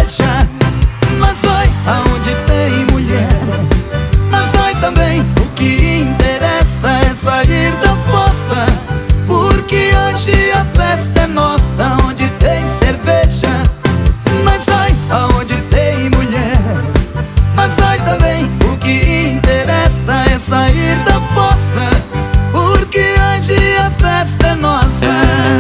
cerveja. Mas vai aonde tem mulher. Mas vai também, o que interessa é sair da fossa, porque hoje a festa é nossa. Onde tem cerveja. Mas vai aonde tem mulher. Mas vai também, o que interessa é sair da fossa, porque hoje a festa é nossa.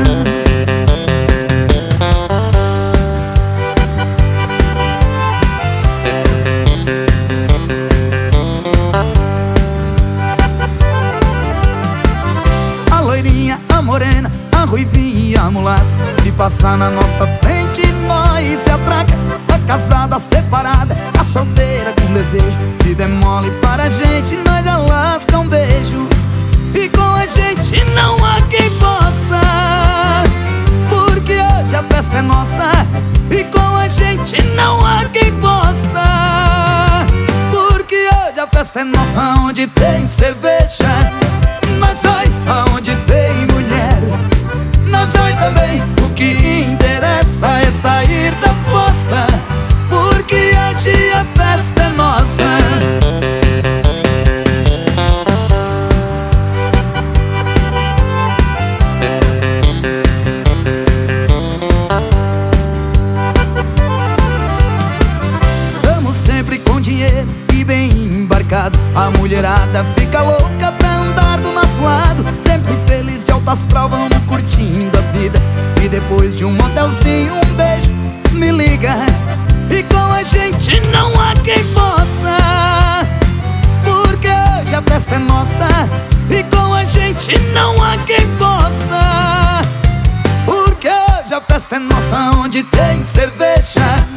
A loirinha, a morena, a ruivinha e a mulata, se passar na nossa frente nós se atraca. A casada, a separada, a solteira com desejo, se demole para a gente nós já lasca um beijo. E com a gente não há quem possa, porque hoje a festa é nossa. E com a gente não há quem possa, porque hoje a festa é nossa. Onde tem cerveja, nós vai aonde tem mulher. Nós vai também, o que interessa é sair da fossa, porque hoje a festa é nossa. Estamos sempre com dinheiro e bem embarcado. A mulherada fica louca pra andar do nosso lado. Sempre feliz, de alto astral, vamos curtindo a vida. E depois de um motelzinho, um beijo, me liga. E com a gente não há quem possa, porque hoje a festa é nossa. E com a gente não há quem possa, porque hoje a festa é nossa. Onde tem cerveja,